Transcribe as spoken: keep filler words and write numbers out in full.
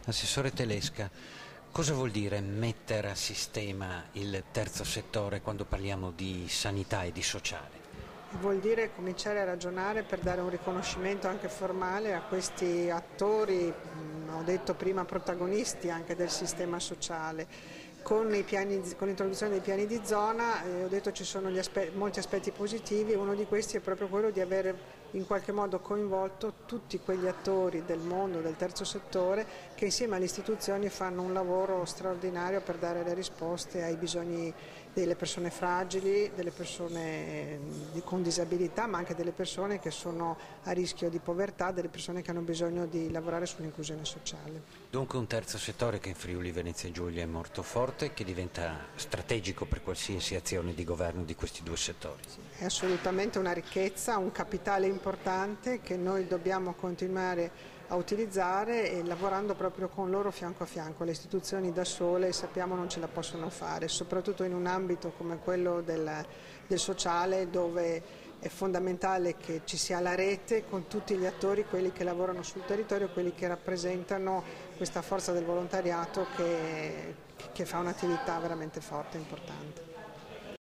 Assessore Telesca, cosa vuol dire mettere a sistema il terzo settore quando parliamo di sanità e di sociale? Vuol dire cominciare a ragionare per dare un riconoscimento anche formale a questi attori, mh, ho detto prima protagonisti anche del sistema sociale. Con, i piani, con l'introduzione dei piani di zona eh, ho detto ci sono gli aspe- molti aspetti positivi, uno di questi è proprio quello di avere in qualche modo coinvolto tutti quegli attori del mondo del terzo settore che insieme alle istituzioni fanno un lavoro straordinario per dare le risposte ai bisogni delle persone fragili, delle persone con disabilità, ma anche delle persone che sono a rischio di povertà, delle persone che hanno bisogno di lavorare sull'inclusione sociale. Dunque un terzo settore che in Friuli Venezia Giulia è molto forte, che diventa strategico per qualsiasi azione di governo di questi due settori. È assolutamente una ricchezza, un capitale importante che noi dobbiamo continuare a utilizzare e lavorando proprio con loro fianco a fianco. Le istituzioni da sole sappiamo non ce la possono fare, soprattutto in un ambito come quello del, del sociale dove è fondamentale che ci sia la rete con tutti gli attori, quelli che lavorano sul territorio, quelli che rappresentano questa forza del volontariato che, che fa un'attività veramente forte e importante.